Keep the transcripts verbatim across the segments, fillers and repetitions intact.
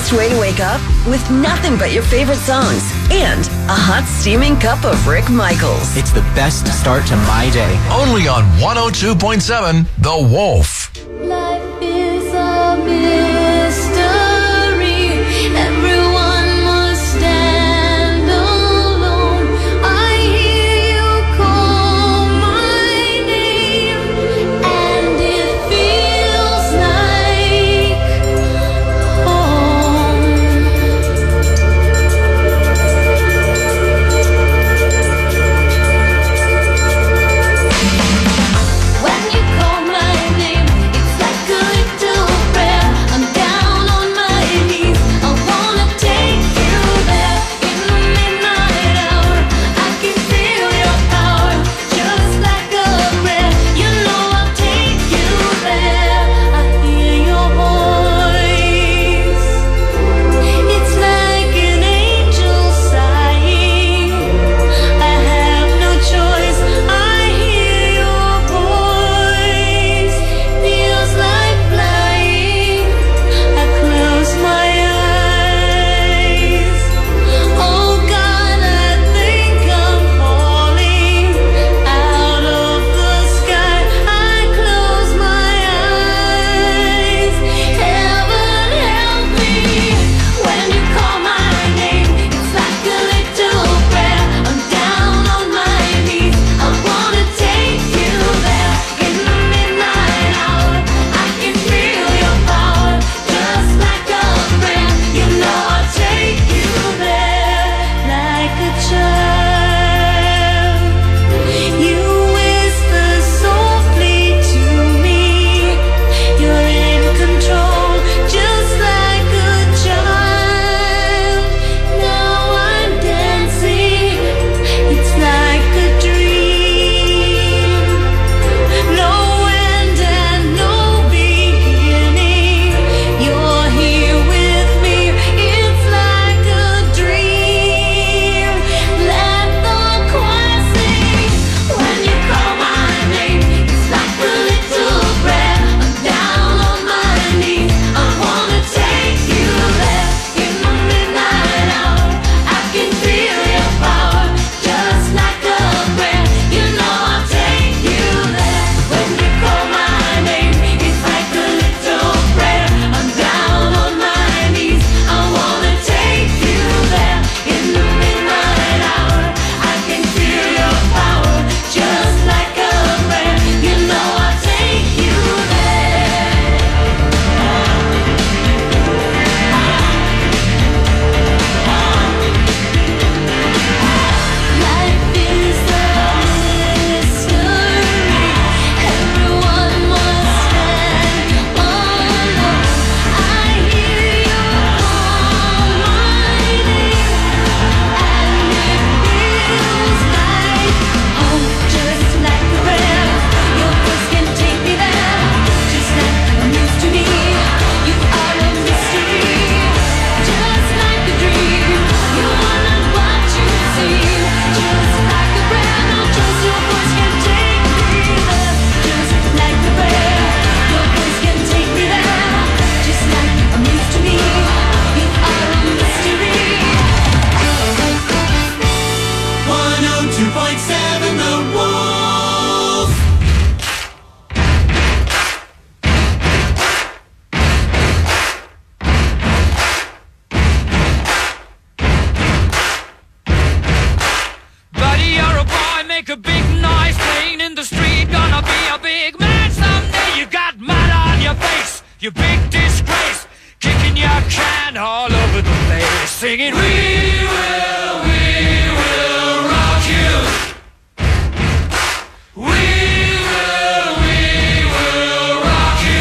best way to wake up? With nothing but your favorite songs and a hot steaming cup of Rick Michaels. It's the best start to my day. Only on one oh two point seven The Wolf. Life is a mystery. Everyone must stand alone. I hear you call my name, and it feels like home. When you call my name, it's like a little prayer. I'm down on my knees. I wanna take you there in the midnight hour. I can feel your power, just like a prayer. You know I'll take you there. I hear your voice. It's like an angel sighing. I have no choice. I hear your voice. Feels like flying. I close my eyes. Oh God, I think I'm falling out of the sky. I close my eyes. Heaven help me. When you call my name, it's like a little prayer. I'm down on my knees. I wanna take you there in the midnight hour. I can feel your power, just like a prayer. You know I'll take you there like a child. You whisper softly to me. You're in control, just like a child. Now I'm dancing. It's like a dream. No end and no beginning. You're here with me. It's like a dream. Let the choir sing. When you call my name, it's like a little prayer. I'm down on my knees. I wanna take you there in the midnight hour. I can feel your power, just like a prayer. You know I'll take you there. When you call my name, it's like a little prayer. I'm down on my knees. I wanna take you there in the midnight hour. I can feel your power, just like a prayer. You know I'll take you there. Life is a mystery. Everyone must stand alone. I hear you call my name, and it feels like home, just like a prayer. Your voice can take me there, just like a news to me. You are a mystery, just like a dream. You are not what you seem, just like a prayer. No, just your voice can take me there, just like a prayer. Your voice can take me there, just like a news to me. You are a mystery. one oh two point seven The Wolf. Buddy, you're a boy, make a big noise, playing in the street, gonna be a big man someday. You got mud on your face, you big disgrace, kicking your can all over the place, singing, we will, we will rock you. We will, we will rock you.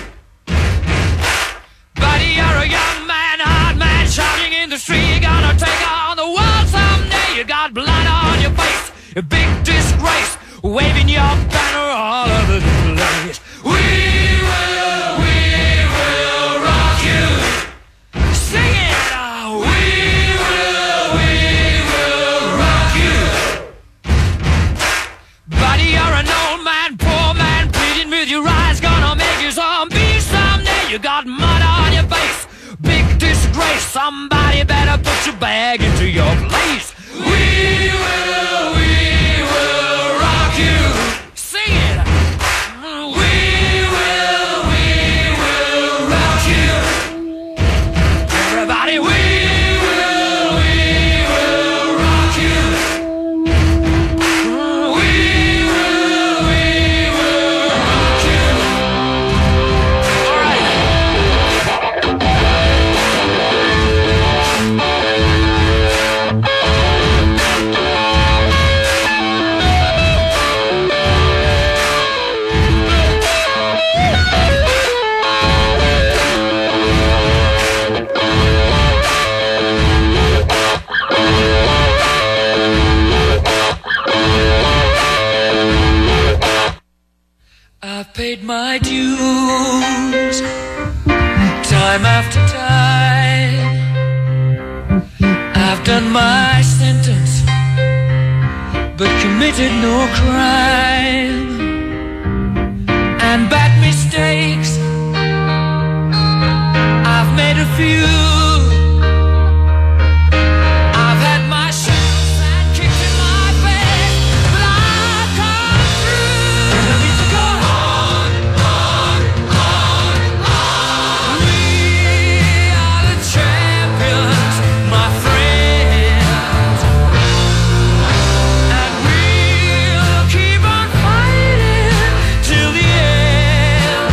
Buddy, you're a young man, hard man, shouting in the street, you're gonna take on the world someday. You got blood on your face, a big disgrace, waving your banner all over the place. We will, we will rock you. Sing it now. We will, we will rock you. Buddy, you're an old man, poor man, pleading with your eyes, gonna make you zombie someday. You got mud on your face, big disgrace. Hey, somebody better put your bag into your place. We will, we will rock you. Sing it. We will, we will rock you. Everybody, we will, we will rock you. We will, we will rock you. All right. I've paid my dues time after time. I've done my sentence, but committed no crime. And bad mistakes, I've made a few. I've had my shadows and kicks in my face, but I've come through. And I need to go on, on, on, on. We are the champions, my friends, and we'll keep on fighting till the end.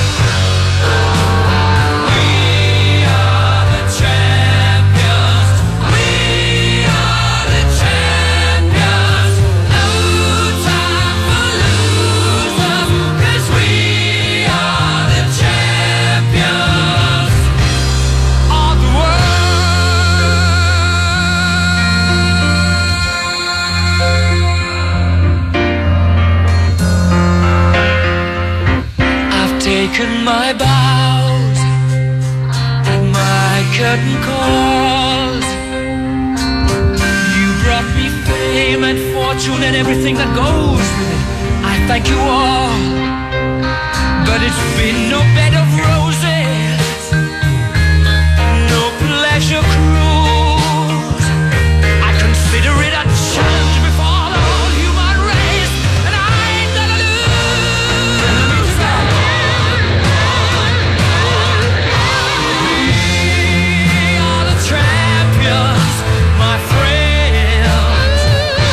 We are the champions. We are the champions. No time for losers, 'cause we are the champions of the world. I've taken my bows and my curtain calls. You brought me fame and fortune and everything that goes with it. I thank you all, but it's been no bed of roses, no pleasure cruise. I consider it a challenge before the whole human race, and I ain't gonna lose. We are the champions, my friends,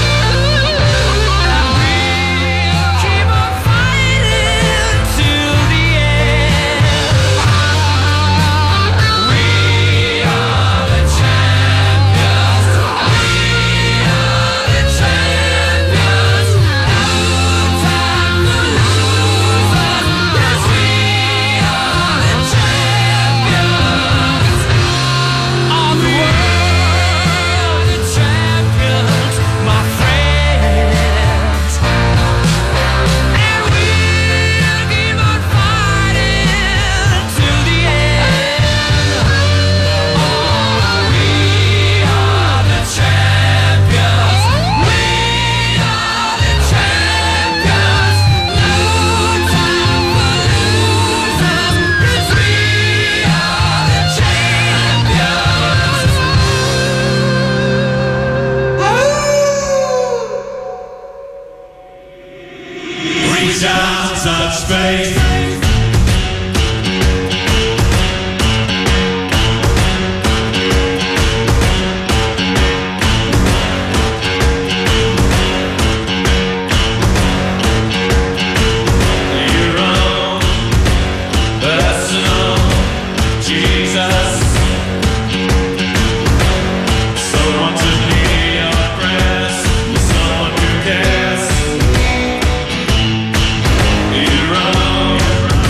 and we'll keep on fighting till the end. We are the champions. We are the champions. No time for losers, 'cause we are the champions of the world. The champions, my friends, and we'll keep on fighting till the end. Oh, we are the champions. We are the champions. No time for losers, 'cause we are the champions. Reach out, touch space. Your own personal Jesus. Someone to hear your prayers, someone who cares. Your own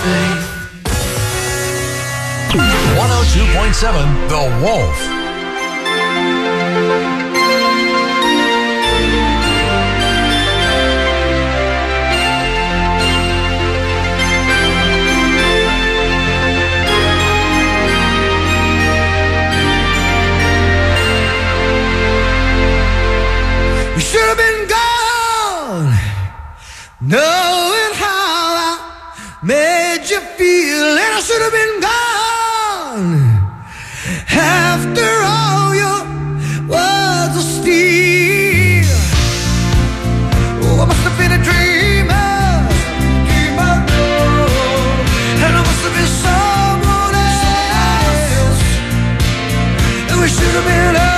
faith. one oh two point seven The Wolf. We should have been gone, knowing how I made you feel, and I should have been gone after all your words of steel. Oh, I must have been a dreamer, dreamer, and I must have been someone else, and we should have been over.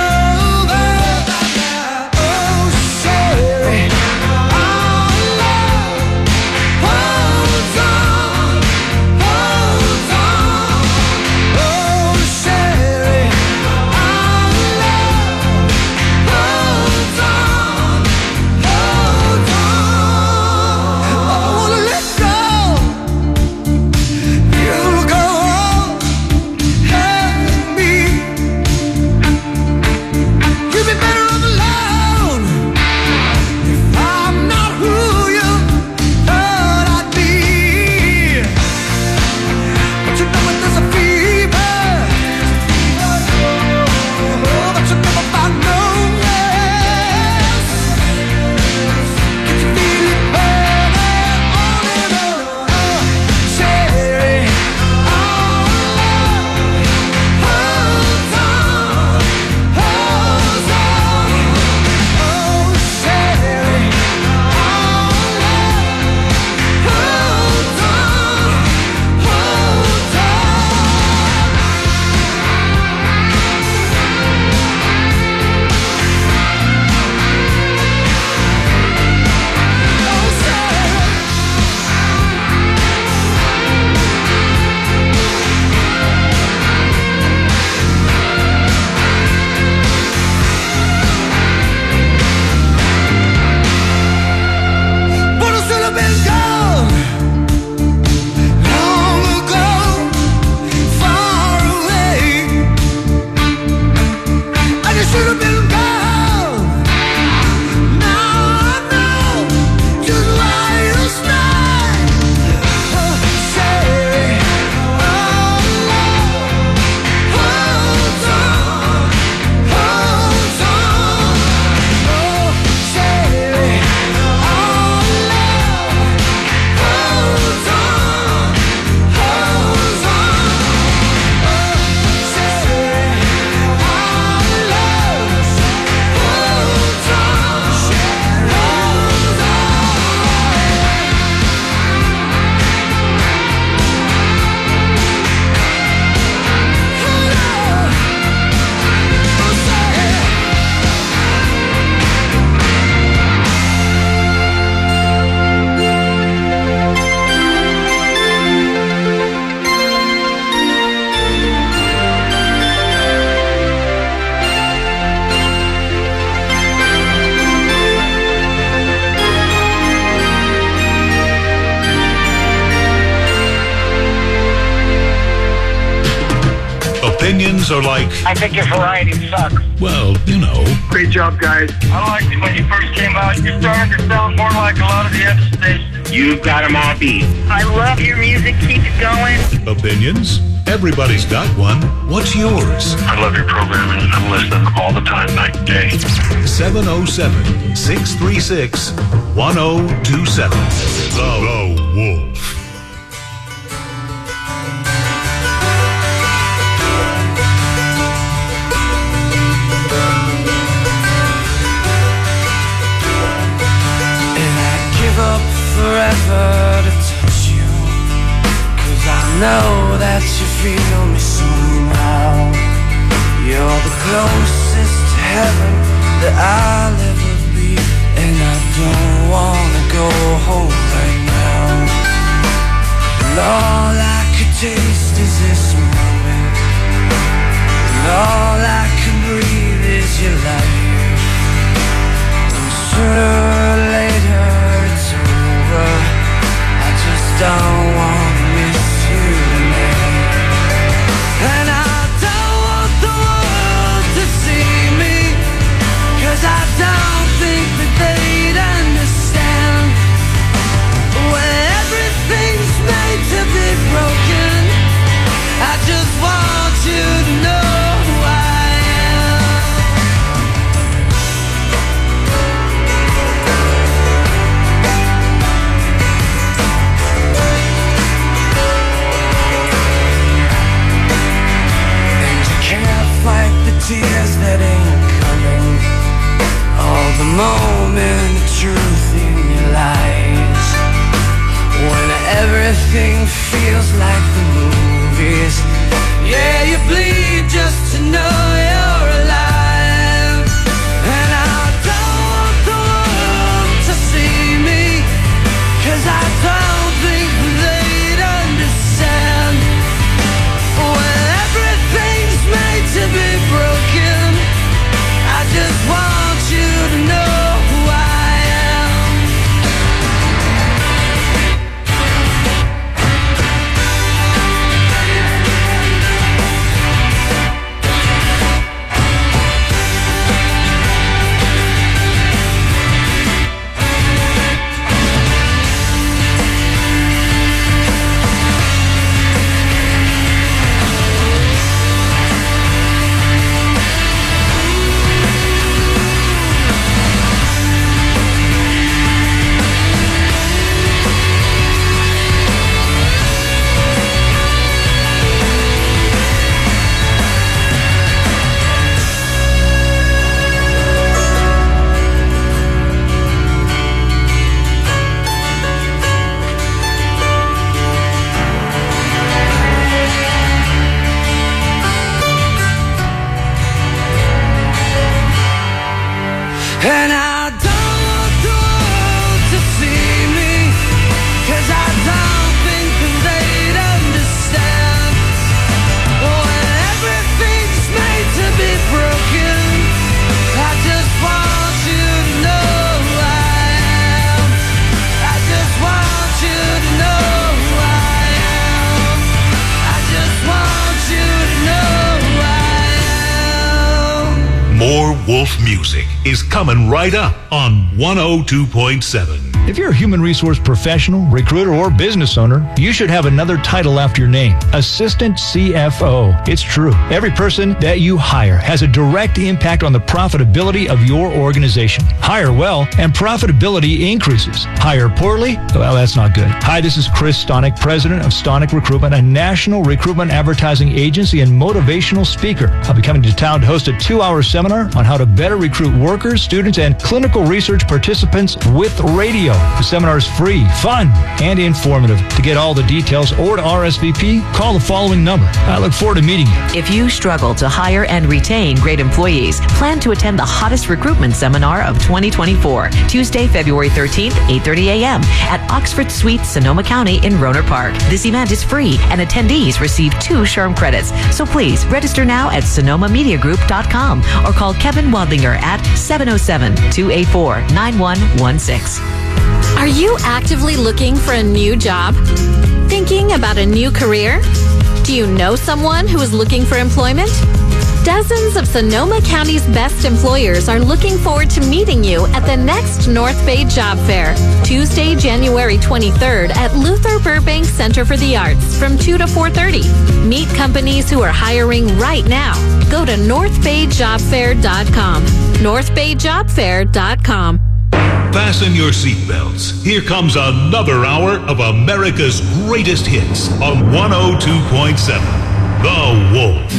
Opinions are like, I think your variety sucks. well, you know. Great job, guys. I liked it when you first came out. You're starting to sound more like a lot of the other stations. You've got them all beat. I love your music. Keep it going. Opinions? Everybody's got one. What's yours? I love your programming. I'm listening all the time, night and day. seven oh seven, six three six, one oh two seven. The, the Wolf. Forever to touch you, 'cause I know that you feel me somehow. You're the closest to heaven that I'll ever be, and I don't wanna go home right now. And all I could taste is this moment, and all I can breathe is your light. And sooner or later it's over, I just don't want to miss Wolf music is coming right up on one oh two point seven. If you're a human resource professional, recruiter, or business owner, you should have another title after your name, Assistant C F O. It's true. Every person that you hire has a direct impact on the profitability of your organization. Hire well, and profitability increases. Hire poorly? Well, that's not good. Hi, this is Chris Stonick, president of Stonick Recruitment, a national recruitment advertising agency and motivational speaker. I'll be coming to town to host a two-hour seminar on how to better recruit workers, students, and clinical research participants with radio. The seminar is free, fun, and informative. To get all the details or to R S V P, call the following number. I look forward to meeting you. If you struggle to hire and retain great employees, plan to attend the hottest recruitment seminar of twenty twenty-four, Tuesday, February thirteenth, eight thirty a.m. at Oxford Suite, Sonoma County in Rohnert Park. This event is free, and attendees receive two SHRM credits. So please register now at sonoma media group dot com or call Kevin Wadlinger at seven oh seven, two eight four, nine one one six. Are you actively looking for a new job? Thinking about a new career? Do you know someone who is looking for employment? Dozens of Sonoma County's best employers are looking forward to meeting you at the next North Bay Job Fair, Tuesday, January twenty-third at Luther Burbank Center for the Arts from two to four thirty. Meet companies who are hiring right now. Go to north bay job fair dot com. north bay job fair dot com. Fasten your seatbelts. Here comes another hour of America's greatest hits on one oh two point seven. The Wolf.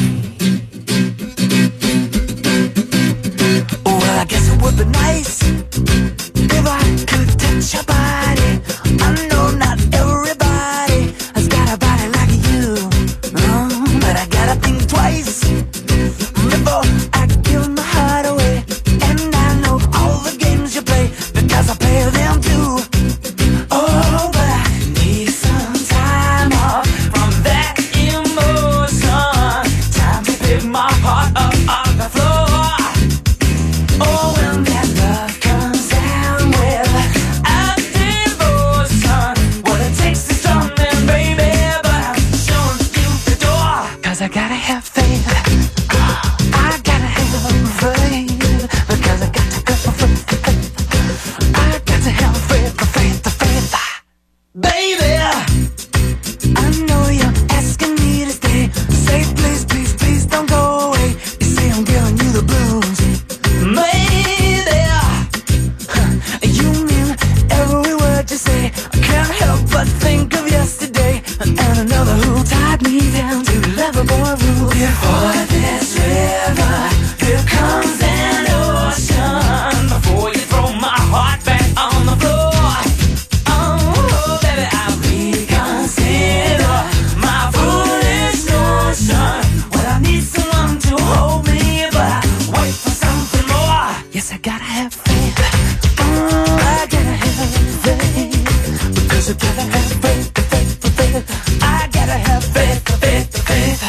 Well, I guess it would be nice if I could touch your body. I know not everybody has got a body like you, um, but I gotta think twice before I give my heart away. And I know all the games you play because I play them too. Oh, but I need some time off from that emotion. Time to pick my heart up off the floor. Oh, when that love comes down with a devotion, what it takes is something, baby, but I'm showing you the door. Cause I gotta have faith. I gotta have faith. Because I got to go for faith. I got to have faith, the faith, the faith. Baby, I know you're asking me to stay. Say please, please, please don't go away. You say I'm giving you the blues. Maybe you mean every word you say. I can't help but think of yesterday and another who tied me down to lovable rules. Before this river, here comes an ocean. Before you throw my heart back on the floor, oh baby, I'll reconsider my foolish notion. Well, I need someone to hold me, but I wait for something more. Yes, I gotta have faith. Oh, I gotta have faith. Because I gotta have faith, faith, faith. I gotta have faith, faith, faith.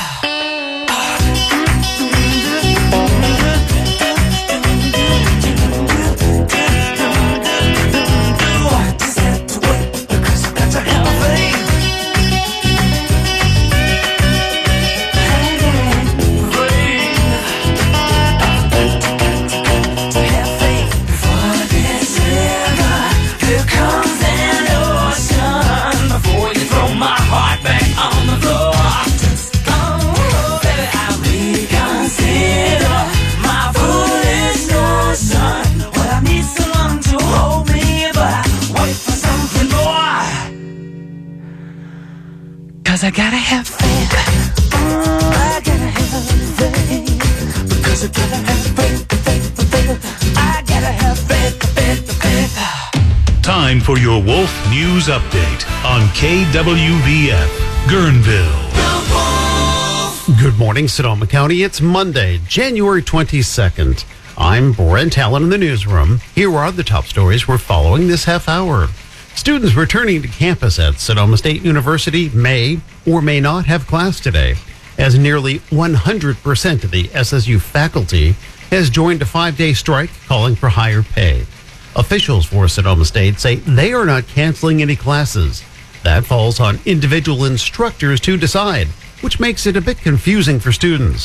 Just have to wait because I got to have faith. Have faith before this river. Here comes an ocean. Before you throw my heart back on the floor. Oh, baby, I'll reconsider my foolish notion. Well, I need someone to hold me, but I wait for something more. Cause I gotta have faith. Oh, I gotta have faith. Because I gotta have faith, faith, faith. I gotta have faith, faith, faith. Time for your Wolf News Update on K W V F, Guerneville. Good morning, Sonoma County. It's Monday, January twenty-second. I'm Brent Allen in the newsroom. Here are the top stories we're following this half hour. Students returning to campus at Sonoma State University may or may not have class today, as nearly one hundred percent of the S S U faculty has joined a five-day strike calling for higher pay. Officials for Sonoma State say they are not canceling any classes. That falls on individual instructors to decide, which makes it a bit confusing for students.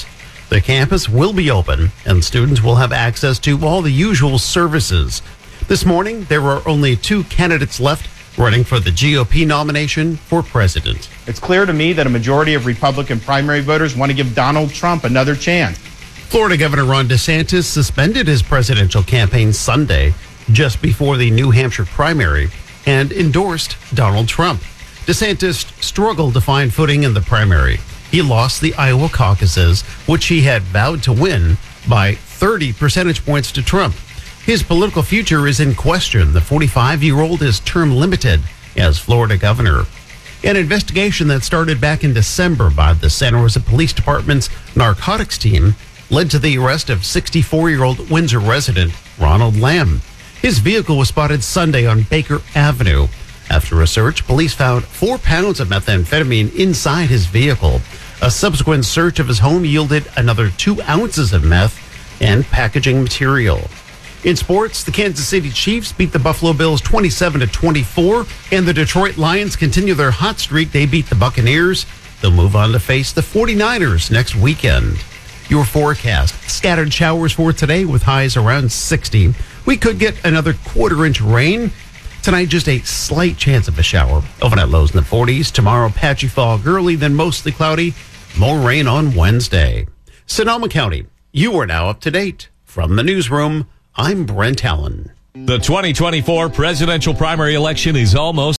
The campus will be open, and students will have access to all the usual services. This morning, there are only two candidates left running for the G O P nomination for president. It's clear to me that a majority of Republican primary voters want to give Donald Trump another chance. Florida Governor Ron DeSantis suspended his presidential campaign Sunday, just before the New Hampshire primary, and endorsed Donald Trump. DeSantis struggled to find footing in the primary. He lost the Iowa caucuses, which he had vowed to win, by thirty percentage points to Trump. His political future is in question. The forty-five-year-old is term limited as Florida governor. An investigation that started back in December by the Santa Rosa Police Department's narcotics team led to the arrest of sixty-four-year-old Windsor resident Ronald Lamb. His vehicle was spotted Sunday on Baker Avenue. After a search, police found four pounds of methamphetamine inside his vehicle. A subsequent search of his home yielded another two ounces of meth and packaging material. In sports, the Kansas City Chiefs beat the Buffalo Bills twenty-seven to twenty-four, and the Detroit Lions continue their hot streak. They beat the Buccaneers. They'll move on to face the forty-niners next weekend. Your forecast: scattered showers for today with highs around sixty. We could get another quarter inch rain. Tonight, just a slight chance of a shower. Overnight lows in the forties. Tomorrow, patchy fog early, then mostly cloudy. More rain on Wednesday. Sonoma County, you are now up to date. From the newsroom, I'm Brent Allen. The twenty twenty-four presidential primary election is almost